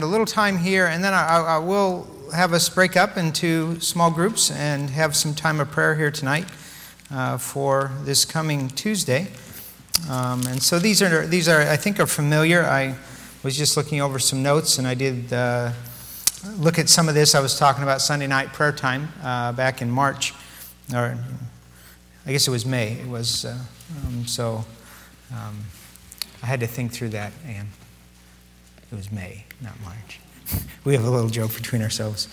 A little time here, and then I will have us break up into small groups and have some time of prayer here tonight for this coming Tuesday. And so these are I think are familiar. I was just looking over some notes, and I did look at some of this. I was talking about Sunday night prayer time back in March, or I guess it was May. It was I had to think through that, and it was May, not March. We have a little joke between ourselves.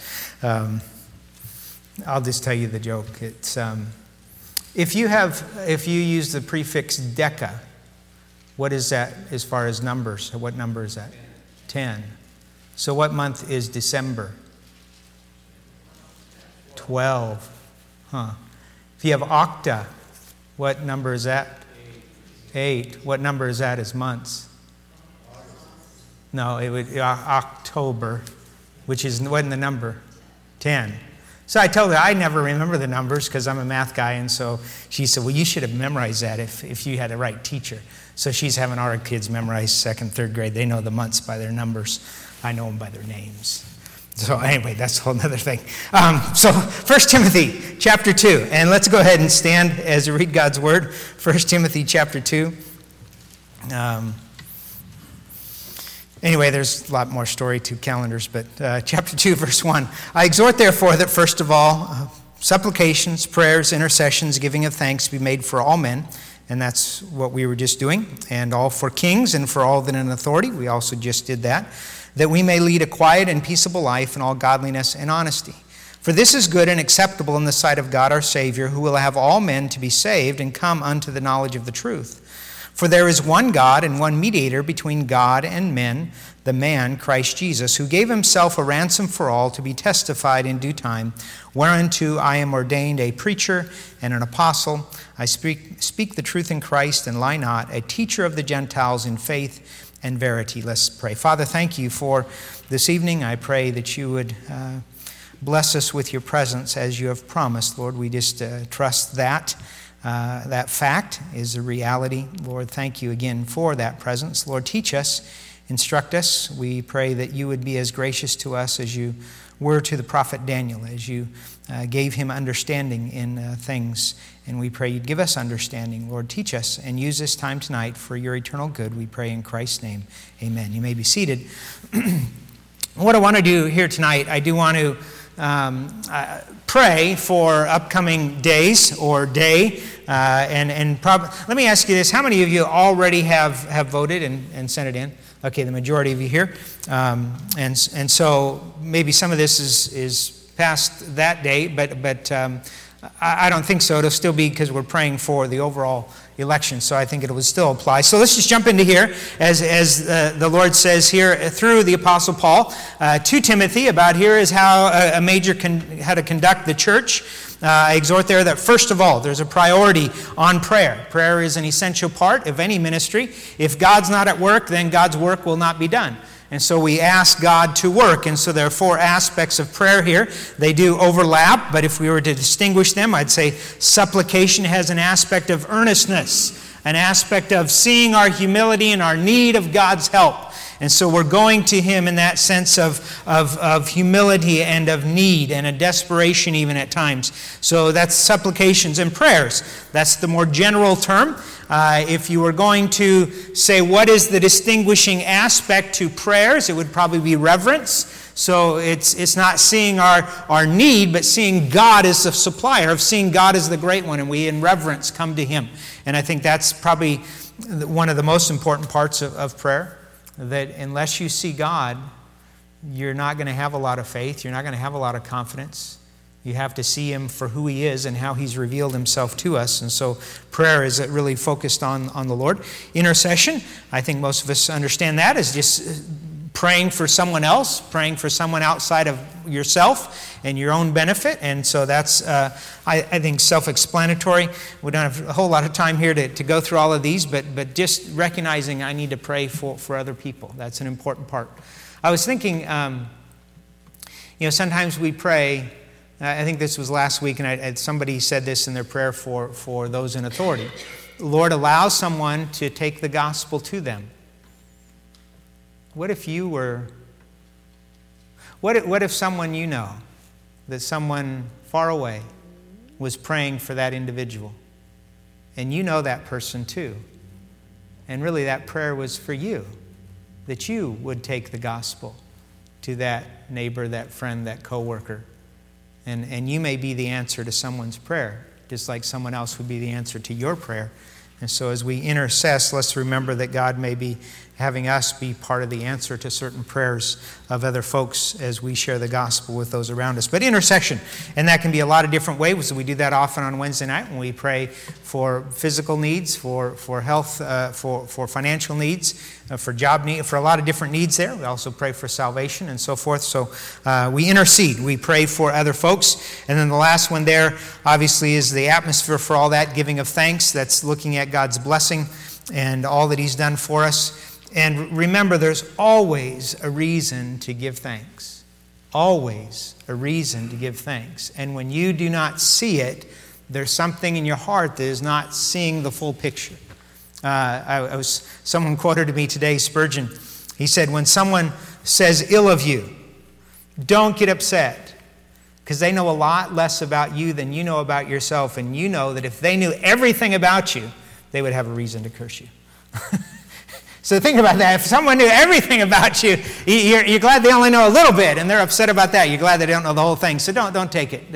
I'll just tell you the joke. It's if you use the prefix deca, what is that as far as numbers? What number is that? 10. So what month is December? 12. Huh. If you have octa, what number is that? 8. What number is that as months? No, it would October, which wasn't the number, 10. So I told her I never remember the numbers because I'm a math guy, and so she said, well, you should have memorized that if you had a right teacher. So she's having our kids memorize 2nd, 3rd grade. They know the months by their numbers. I know them by their names. So anyway, that's a whole other thing. So 1 Timothy chapter 2, and let's go ahead and stand as we read God's word. 1 Timothy chapter 2. Anyway, there's a lot more story to calendars, but chapter 2, verse 1. I exhort, therefore, that first of all, supplications, prayers, intercessions, giving of thanks be made for all men, and that's what we were just doing, and all for kings and for all that in authority. We also just did that we may lead a quiet and peaceable life in all godliness and honesty. For this is good and acceptable in the sight of God our Savior, who will have all men to be saved and come unto the knowledge of the truth. For there is one God and one mediator between God and men, the man, Christ Jesus, who gave himself a ransom for all to be testified in due time, whereunto I am ordained a preacher and an apostle. I speak the truth in Christ and lie not, a teacher of the Gentiles in faith and verity. Let's pray. Father, thank you for this evening. I pray that you would bless us with your presence as you have promised. Lord, we just trust that. That fact is a reality. Lord, thank you again for that presence. Lord, teach us, instruct us. We pray that you would be as gracious to us as you were to the prophet Daniel, as you gave him understanding in things. And we pray you'd give us understanding. Lord, teach us and use this time tonight for your eternal good. We pray in Christ's name. Amen. You may be seated. What I want to do here tonight, I do want to pray for upcoming days or day. Let me ask you this. How many of you already have voted and sent it in? Okay, the majority of you here. And so maybe some of this is past that date, but I don't think so. It'll still be because we're praying for the overall election, so I think it will still apply. So let's just jump into here, as the Lord says here through the Apostle Paul to Timothy about here is how how to conduct the church. I exhort there that first of all, there's a priority on prayer. Prayer is an essential part of any ministry. If God's not at work, then God's work will not be done. And so we ask God to work. And so there are 4 aspects of prayer here. They do overlap, but if we were to distinguish them, I'd say supplication has an aspect of earnestness, an aspect of seeing our humility and our need of God's help. And so we're going to him in that sense of humility and of need and a desperation even at times. So that's supplications and prayers. That's the more general term. If you were going to say what is the distinguishing aspect to prayers, it would probably be reverence. So it's not seeing our need, but seeing God as the supplier, of seeing God as the great one, and we in reverence come to him. And I think that's probably one of the most important parts of prayer. That unless you see God, you're not going to have a lot of faith. You're not going to have a lot of confidence. You have to see him for who he is and how he's revealed himself to us. And so prayer is really focused on the Lord. Intercession, I think most of us understand that as just praying for someone else, praying for someone outside of yourself and your own benefit. And so that's, I think, self-explanatory. We don't have a whole lot of time here to go through all of these, but just recognizing I need to pray for other people. That's an important part. I was thinking, sometimes we pray. I think this was last week, and somebody said this in their prayer for those in authority. Lord, allow someone to take the gospel to them. What if you were What if someone you know, that someone far away was praying for that individual, and you know that person too, and really that prayer was for you, that you would take the gospel to that neighbor, that friend, that coworker, and you may be the answer to someone's prayer, just like someone else would be the answer to your prayer. And so as we intercess, let's remember that God may be having us be part of the answer to certain prayers of other folks as we share the gospel with those around us. But intercession, and that can be a lot of different ways. We do that often on Wednesday night when we pray for physical needs, for health, for financial needs, for job need, for a lot of different needs there. We also pray for salvation and so forth. So we intercede. We pray for other folks. And then the last one there, obviously, is the atmosphere for all that, giving of thanks. That's looking at God's blessing and all that He's done for us. And remember, there's always a reason to give thanks. Always a reason to give thanks. And when you do not see it, there's something in your heart that is not seeing the full picture. Someone quoted to me today, Spurgeon. He said, when someone says ill of you, don't get upset, because they know a lot less about you than you know about yourself. And you know that if they knew everything about you, they would have a reason to curse you. So think about that. If someone knew everything about you, you're glad they only know a little bit, and they're upset about that. You're glad they don't know the whole thing. So don't take it.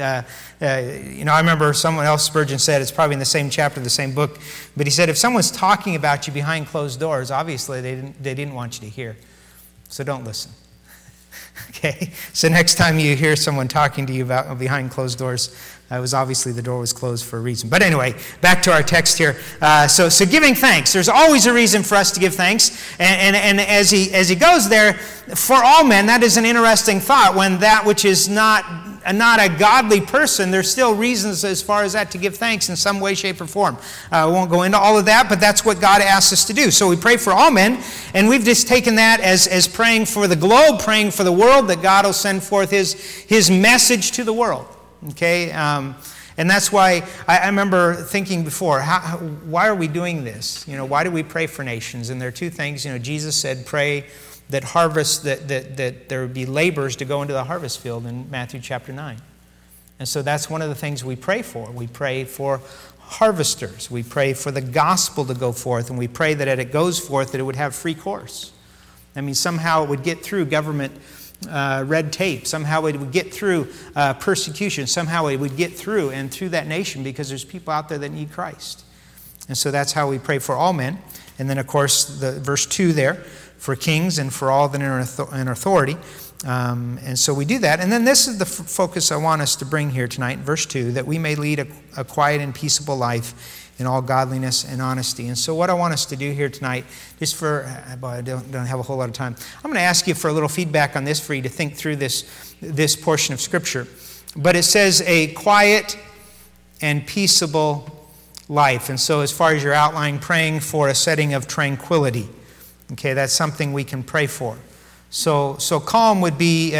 I remember someone else, Spurgeon said, it's probably in the same chapter of the same book, but he said, if someone's talking about you behind closed doors, obviously they didn't want you to hear. So don't listen. Okay? So next time you hear someone talking to you about behind closed doors, the door was closed for a reason. But anyway, back to our text here. So giving thanks. There's always a reason for us to give thanks. And as he goes there, for all men, that is an interesting thought. When that which is not a godly person, there's still reasons as far as that to give thanks in some way, shape, or form. I won't go into all of that, but that's what God asks us to do. So we pray for all men, and we've just taken that as praying for the globe, praying for the world, that God will send forth His message to the world. Okay? And that's why I remember thinking before, why are we doing this? Why do we pray for nations? And there are two things. Jesus said, pray that there would be laborers to go into the harvest field in Matthew chapter 9. And so that's one of the things we pray for. We pray for harvesters. We pray for the gospel to go forth, and we pray that as it goes forth, that it would have free course. I mean, somehow it would get through government red tape. Somehow it would get through persecution. Somehow it would get through and through that nation, because there's people out there that need Christ. And so that's how we pray for all men. And then, of course, the verse 2 there, for kings and for all that are in authority. And so we do that. And then this is the focus I want us to bring here tonight, verse 2, that we may lead a quiet and peaceable life in all godliness and honesty. And so what I want us to do here tonight, just for, I don't have a whole lot of time, I'm going to ask you for a little feedback on this, for you to think through this portion of Scripture. But it says a quiet and peaceable life. And so as far as your outline, praying for a setting of tranquility. Okay, that's something we can pray for. So calm would be,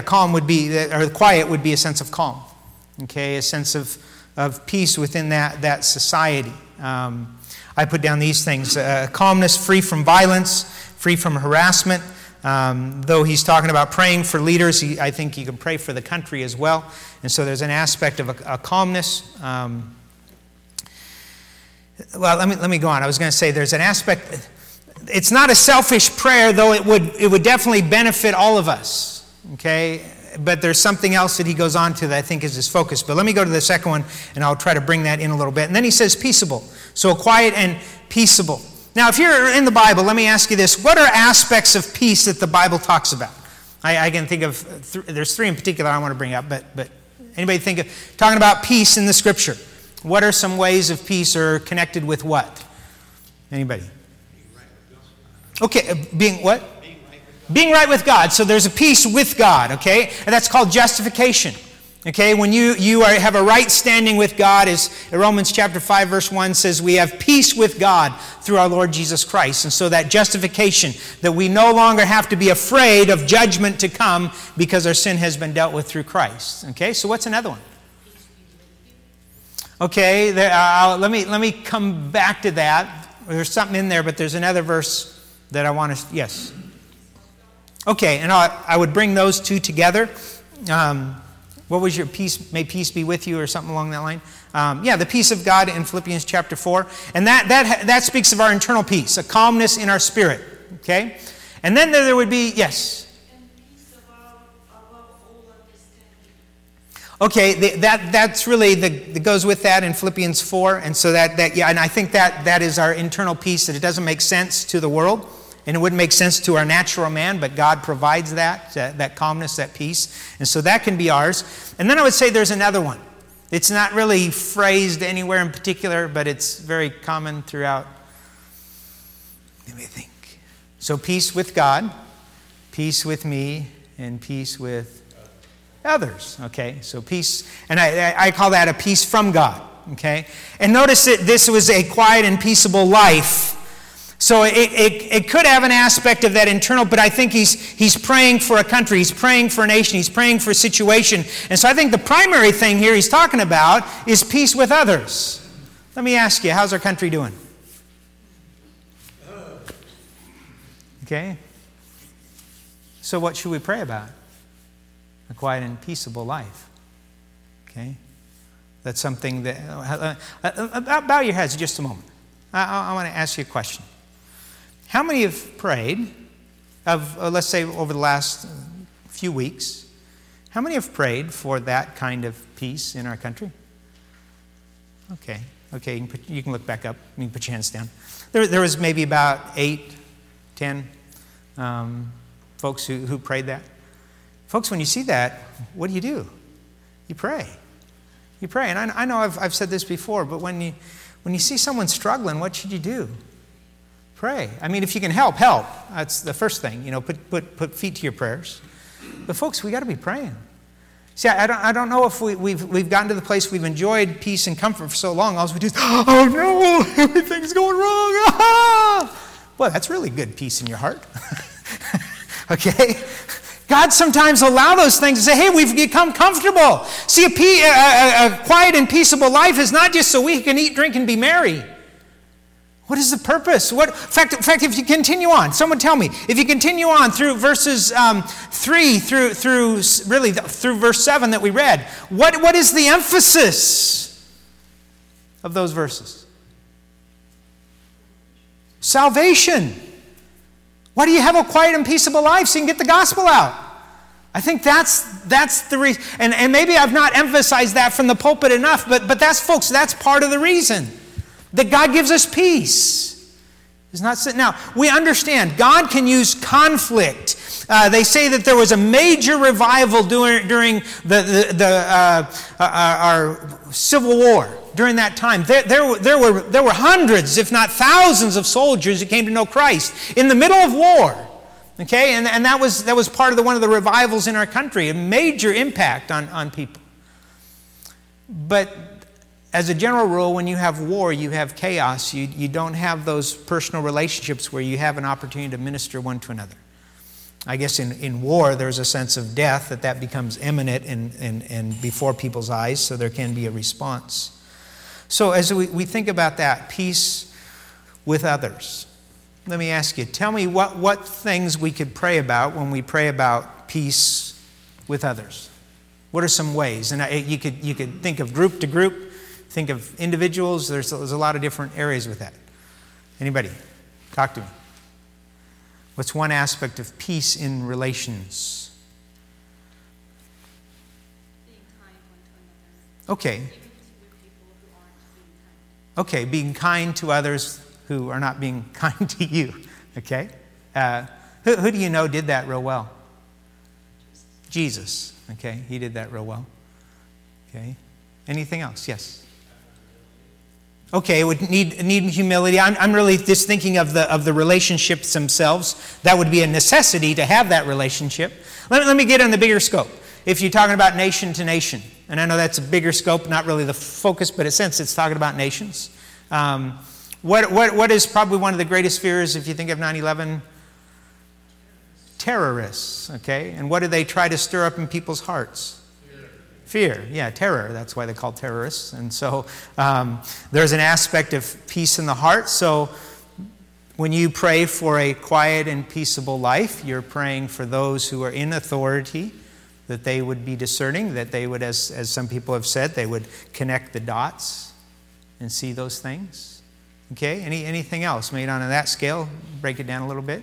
or quiet would be a sense of calm. Okay, a sense of peace within that society. I put down these things: calmness, free from violence, free from harassment. Though he's talking about praying for leaders, I think you can pray for the country as well. And so there's an aspect of a calmness. Well, let me go on. I was going to say there's an aspect. It's not a selfish prayer, though it would definitely benefit all of us. Okay. But there's something else that he goes on to that I think is his focus. But let me go to the second one, and I'll try to bring that in a little bit. And then he says peaceable. So quiet and peaceable. Now, if you're in the Bible, let me ask you this. What are aspects of peace that the Bible talks about? I can think of, there's three in particular I want to bring up. But anybody think of, talking about peace in the Scripture, what are some ways of peace, or connected with what? Anybody? Okay, being what? Being right with God. So there's a peace with God, okay? And that's called justification. Okay, when you have a right standing with God, as Romans chapter 5 verse 1 says, we have peace with God through our Lord Jesus Christ. And so that justification, that we no longer have to be afraid of judgment to come because our sin has been dealt with through Christ. Okay, so what's another one? Okay, let me come back to that. There's something in there, but there's another verse that I want to, yes. Okay, and I would bring those two together. What was your peace? May peace be with you, or something along that line. The peace of God in Philippians chapter 4. And that speaks of our internal peace, a calmness in our spirit. Okay? And then there would be, yes? And peace above all understanding. Okay, that's really, that goes with that in Philippians 4. And so and I think that is our internal peace, that it doesn't make sense to the world. And it wouldn't make sense to our natural man, but God provides that calmness, that peace. And so that can be ours. And then I would say there's another one. It's not really phrased anywhere in particular, but it's very common throughout. Let me think. So peace with God, peace with me, and peace with others. Okay, so peace, and I call that a peace from God. Okay, and notice that this was a quiet and peaceable life. So it could have an aspect of that internal, but I think he's praying for a country, he's praying for a nation, he's praying for a situation. And so I think the primary thing here he's talking about is peace with others. Let me ask you, how's our country doing? Okay. So what should we pray about? A quiet and peaceable life. Okay. That's something that... bow your heads just a moment. I want to ask you a question. How many have prayed, let's say over the last few weeks, how many have prayed for that kind of peace in our country? Okay, you can look back up. You can put your hands down. There was maybe about 8, 10 folks who prayed that. Folks, when you see that, what do? You pray. You pray. And I know I've said this before, but when you see someone struggling, what should you do? Pray. I mean, if you can help. That's the first thing. Put feet to your prayers. But folks, we got to be praying. See, I don't know if we've gotten to the place we've enjoyed peace and comfort for so long. All we do is, oh no, everything's going wrong. Ah! Well, that's really good peace in your heart. Okay. God sometimes allow those things to say, hey, we've become comfortable. See, a quiet and peaceable life is not just so we can eat, drink, and be merry. What is the purpose? In fact, if you continue on, someone tell me, if you continue on through verses 3 through verse 7 that we read, what is the emphasis of those verses? Salvation. Why do you have a quiet and peaceable life? So you can get the gospel out. I think that's the reason. And maybe I've not emphasized that from the pulpit enough, but that's part of the reason. That God gives us peace. It's not now, we understand God can use conflict. They say that there was a major revival during our Civil War. During that time, there were hundreds, if not thousands, of soldiers who came to know Christ in the middle of war. Okay, and that was part of one of the revivals in our country, a major impact on people. But as a general rule, when you have war, you have chaos. You don't have those personal relationships where you have an opportunity to minister one to another. I guess in war, there's a sense of death that becomes imminent and before people's eyes, so there can be a response. So as we think about that, peace with others, let me ask you, tell me what things we could pray about when we pray about peace with others. What are some ways? And you could think of group to group, think of individuals. There's a lot of different areas with that. Anybody? Talk to me. What's one aspect of peace in relations? Being kind one to another. Okay. Even to people who aren't being kind. Okay, being kind to others who are not being kind to you. Okay? Who do you know did that real well? Jesus. Okay, he did that real well. Okay. Anything else? Yes. Okay, it would need humility. I'm really just thinking of the relationships themselves. That would be a necessity to have that relationship. Let me get on the bigger scope. If you're talking about nation to nation, and I know that's a bigger scope, not really the focus, but in a sense it's talking about nations. What is probably one of the greatest fears if you think of 9/11? Terrorists, okay? And what do they try to stir up in people's hearts? Fear, yeah, terror. That's why they're called terrorists. And so there's an aspect of peace in the heart. So When you pray for a quiet and peaceable life, you're praying for those who are in authority, that they would be discerning, that they would, as some people have said, they would connect the dots and see those things. Okay, anything else made on that scale? Break it down a little bit.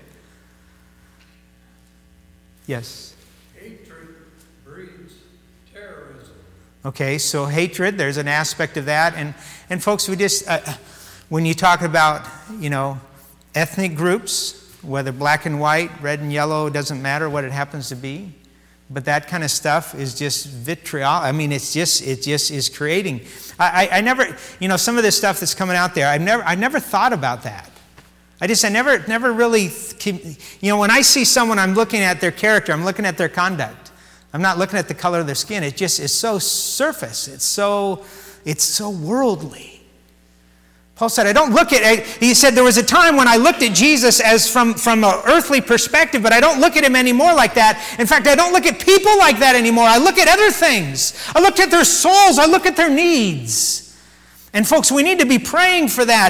Yes? Hatred breeds terrorism. Okay, so hatred, there's an aspect of that. And folks, we just, when you talk about, ethnic groups, whether black and white, red and yellow, doesn't matter what it happens to be. But that kind of stuff is just vitriol. I mean, it just is creating. I never, some of this stuff that's coming out there, I never thought about that. I never really, when I see someone, I'm looking at their character, I'm looking at their conduct. I'm not looking at the color of their skin. It just is so surface. It's so worldly. Paul said, I don't look at it. He said, there was a time when I looked at Jesus as from an earthly perspective, but I don't look at him anymore like that. In fact, I don't look at people like that anymore. I look at other things. I look at their souls. I look at their needs. And folks, we need to be praying for that.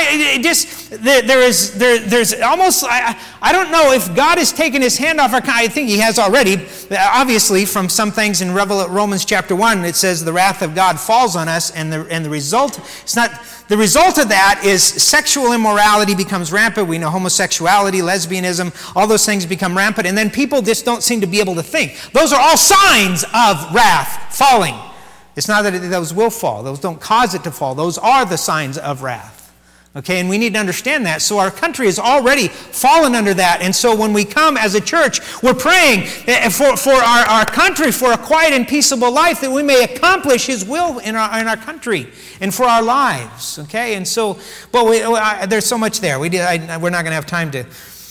There's almost, I don't know if God has taken his hand off our, I think he has already. Obviously, from some things in Romans chapter 1, it says the wrath of God falls on us, and the result, the result of that is sexual immorality becomes rampant. We know homosexuality, lesbianism, all those things become rampant, and then people just don't seem to be able to think. Those are all signs of wrath falling. It's not that those will fall. Those don't cause it to fall. Those are the signs of wrath. Okay, and we need to understand that. So our country has already fallen under that. And so when we come as a church, we're praying for our country, for a quiet and peaceable life, that we may accomplish his will in our country and for our lives. Okay, and so, but there's so much there. We're not going to have time to.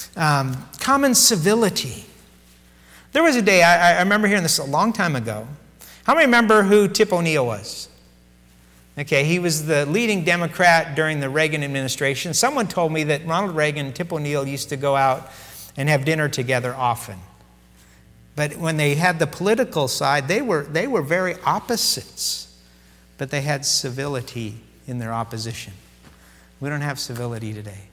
Common civility. There was a day, I remember hearing this a long time ago. How many remember who Tip O'Neill was? Okay, he was the leading Democrat during the Reagan administration. Someone told me that Ronald Reagan and Tip O'Neill used to go out and have dinner together often. But when they had the political side, they were very opposites. But they had civility in their opposition. We don't have civility today.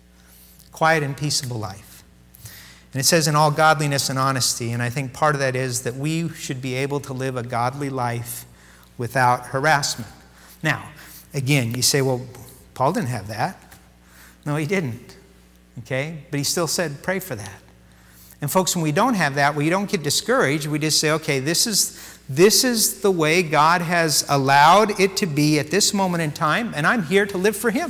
Quiet and peaceable life. And it says in all godliness and honesty, and I think part of that is that we should be able to live a godly life without harassment. Now, again, you say, well, Paul didn't have that. No, he didn't. Okay? But he still said, pray for that. And folks, when we don't have that, we don't get discouraged. We just say, okay, this is the way God has allowed it to be at this moment in time, and I'm here to live for him.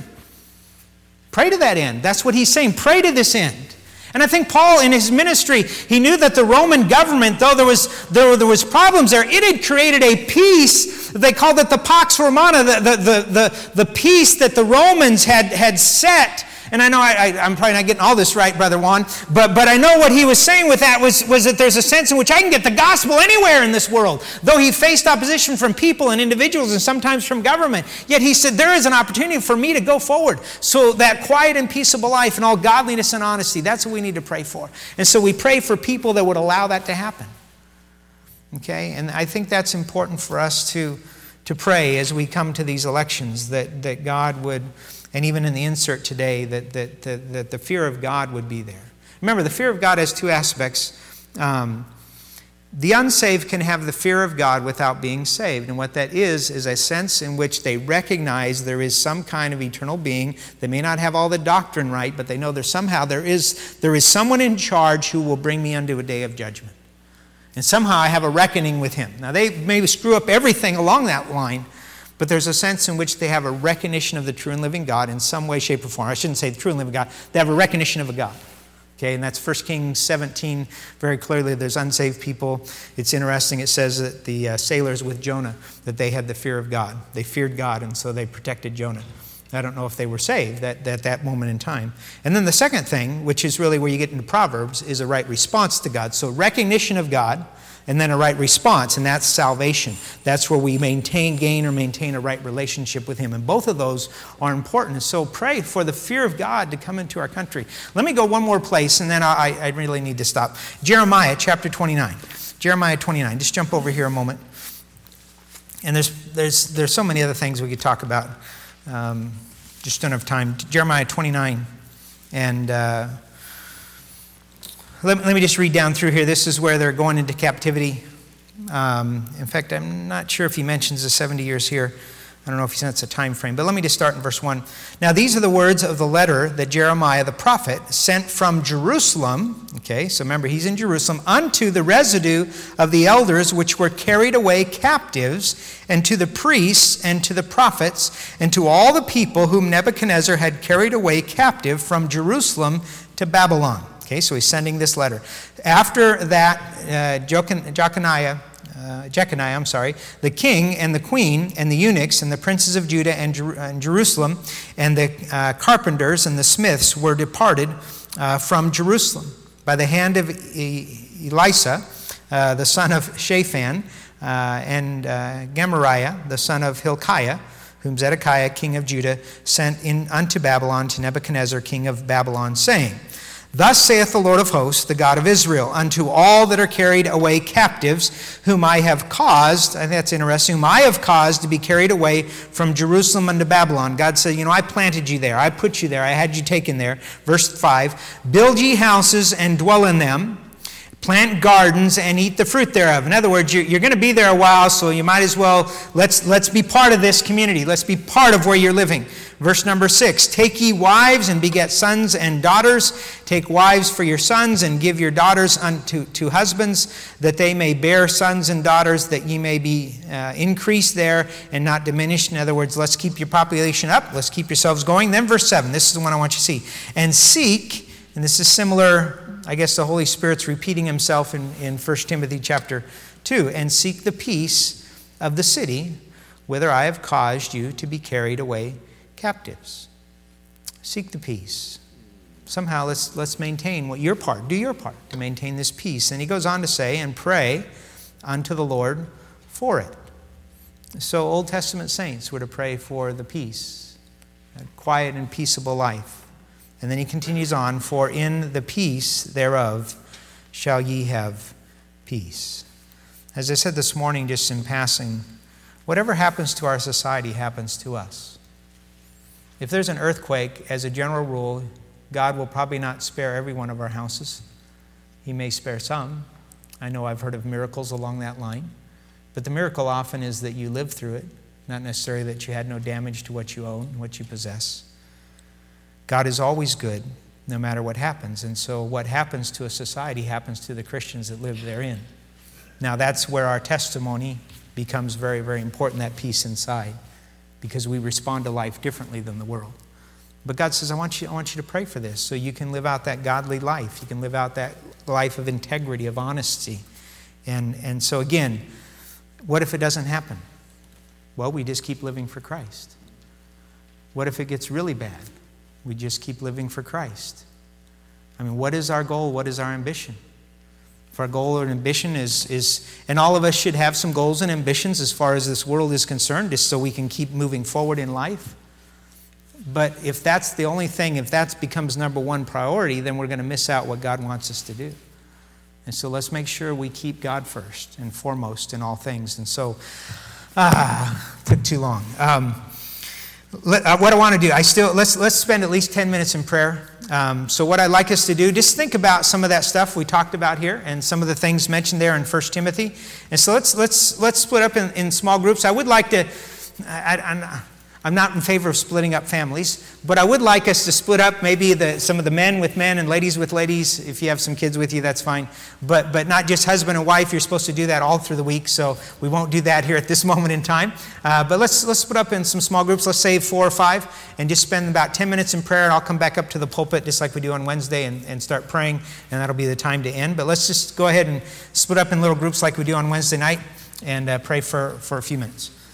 Pray to that end. That's what he's saying. Pray to this end. And I think Paul, in his ministry, he knew that the Roman government, though there was problems there, it had created a peace. They called it the Pax Romana, the peace that the Romans had set. And I know I'm probably not getting all this right, Brother Juan, but I know what he was saying with that was that there's a sense in which I can get the gospel anywhere in this world. Though he faced opposition from people and individuals and sometimes from government, yet he said there is an opportunity for me to go forward. So that quiet and peaceable life and all godliness and honesty, that's what we need to pray for. And so we pray for people that would allow that to happen. Okay? And I think that's important for us to pray as we come to these elections, that God would... And even in the insert today, that the fear of God would be there. Remember, the fear of God has two aspects. The unsaved can have the fear of God without being saved. And what that is a sense in which they recognize there is some kind of eternal being. They may not have all the doctrine right, but they know there is someone in charge who will bring me unto a day of judgment. And somehow I have a reckoning with him. Now, they maybe screw up everything along that line, but there's a sense in which they have a recognition of the true and living God in some way, shape, or form. I shouldn't say the true and living God. They have a recognition of a God. Okay, and that's 1 Kings 17, very clearly. There's unsaved people. It's interesting. It says that the sailors with Jonah, that they had the fear of God. They feared God, and so they protected Jonah. I don't know if they were saved at that moment in time. And then the second thing, which is really where you get into Proverbs, is a right response to God. So recognition of God, and then a right response, and that's salvation. That's where we maintain a right relationship with him. And both of those are important. So pray for the fear of God to come into our country. Let me go one more place, and then I really need to stop. Jeremiah chapter 29. Jeremiah 29. Just jump over here a moment. And there's so many other things we could talk about. Just don't have time. Jeremiah 29 And let me just read down through here. This is where they're going into captivity. In fact, I'm not sure if he mentions the 70 years here. I don't know if he sets a time frame, but let me just start in verse 1. Now these are the words of the letter that Jeremiah the prophet sent from Jerusalem. Okay, so remember, he's in Jerusalem, unto the residue of the elders which were carried away captives, and to the priests, and to the prophets, and to all the people whom Nebuchadnezzar had carried away captive from Jerusalem to Babylon. Okay, so he's sending this letter. After that, Jeconiah, the king and the queen and the eunuchs and the princes of Judah and Jerusalem and the carpenters and the smiths were departed from Jerusalem by the hand of Elisha, the son of Shaphan, and Gemariah, the son of Hilkiah, whom Zedekiah, king of Judah, sent in unto Babylon to Nebuchadnezzar, king of Babylon, saying, Thus saith the Lord of hosts, the God of Israel, unto all that are carried away captives, whom I have caused, I think that's interesting, whom I have caused to be carried away from Jerusalem unto Babylon. God said, I planted you there, I put you there, I had you taken there. Verse 5, Build ye houses and dwell in them, plant gardens and eat the fruit thereof. In other words, you're going to be there a while, so you might as well, let's be part of this community. Let's be part of where you're living. Verse number 6, Take ye wives and beget sons and daughters. Take wives for your sons and give your daughters unto husbands, that they may bear sons and daughters, that ye may be increased there and not diminished. In other words, let's keep your population up. Let's keep yourselves going. Then verse 7, this is the one I want you to see. And seek, and this is similar, I guess the Holy Spirit's repeating himself in 1 Timothy chapter 2. And seek the peace of the city, whither I have caused you to be carried away captives. Seek the peace. Somehow let's maintain what your part, do your part to maintain this peace. And he goes on to say, and pray unto the Lord for it. So Old Testament saints were to pray for the peace, a quiet and peaceable life. And then he continues on, for in the peace thereof shall ye have peace. As I said this morning, just in passing, whatever happens to our society happens to us. If there's an earthquake, as a general rule, God will probably not spare every one of our houses. He may spare some. I know I've heard of miracles along that line. But the miracle often is that you lived through it, not necessarily that you had no damage to what you own, what you possess. God is always good, no matter what happens. And so what happens to a society happens to the Christians that live therein. Now that's where our testimony becomes very, very important, that peace inside, because we respond to life differently than the world. But God says, I want you to pray for this so you can live out that godly life. You can live out that life of integrity, of honesty. And so again, what if it doesn't happen? Well, we just keep living for Christ. What if it gets really bad? We just keep living for Christ. I mean, what is our goal? What is our ambition? If our goal or ambition is, and all of us should have some goals and ambitions as far as this world is concerned, just so we can keep moving forward in life. But if that's the only thing, if that becomes number one priority, then we're going to miss out what God wants us to do. And so let's make sure we keep God first and foremost in all things. And so, took too long. What I want to do, let's spend at least 10 minutes in prayer. So what I'd like us to do, just think about some of that stuff we talked about here and some of the things mentioned there in 1 Timothy. And so let's split up in small groups. I would like to, I'm not in favor of splitting up families, but I would like us to split up maybe some of the men with men and ladies with ladies. If you have some kids with you, that's fine. But not just husband and wife. You're supposed to do that all through the week, so we won't do that here at this moment in time. But let's split up in some small groups. Let's say 4 or 5, and just spend about 10 minutes in prayer, and I'll come back up to the pulpit just like we do on Wednesday and start praying, and that'll be the time to end. But let's just go ahead and split up in little groups like we do on Wednesday night and pray for a few minutes.